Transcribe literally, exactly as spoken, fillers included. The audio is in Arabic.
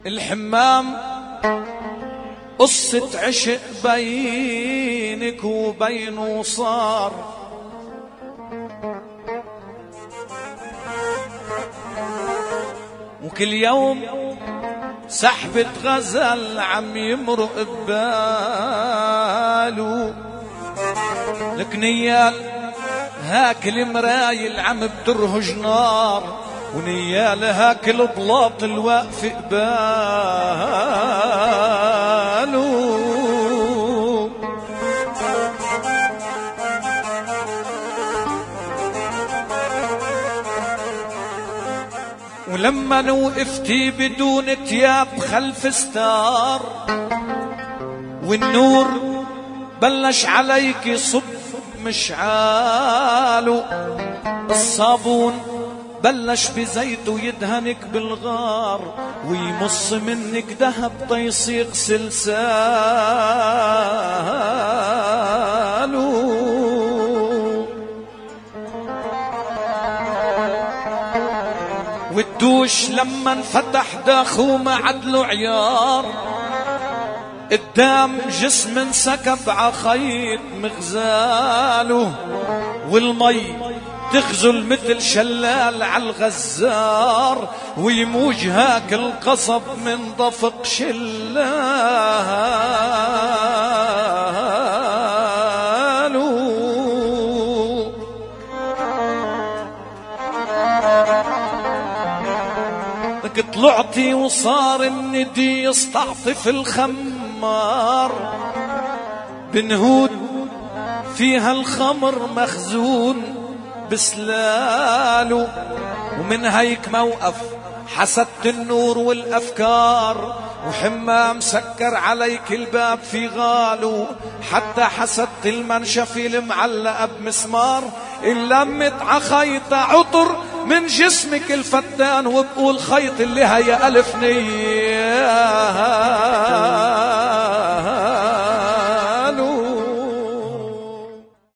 الحمام قصة عشق بينك وبينه صار، وكل يوم سحبة غزل عم يمرق بباله. لك نيال هاك المرايل عم بدرهج نار، ونيال هاك البلاط الواقف قباله. ولما نوقفتي بدون تياب خلف ستار، والنور بلش عليك صب مشعاله، الصابون بلش بزيته يدهنك بالغار، ويمص منك ذهب تيصيق سلساله. والدوش لما انفتح داخو ما عدلو عيار، قدام جسم انسكب عخيط مغزاله، والمي تغزل مثل شلال عالغزار، ويموج هاك القصب من ضفق شلاله. لك طلعتي وصار الندي يستعطف الخمار، بنهود فيها الخمر مخزون بسلاله، ومن هيك موقف حسدت النور والأفكار، وحمام سكر عليك الباب في غاله، حتى حسدت المنشف المعلقة بمسمار، اللمت عخيط عطر من جسمك الفتان، وبقول خيط اللي هي ألف نية.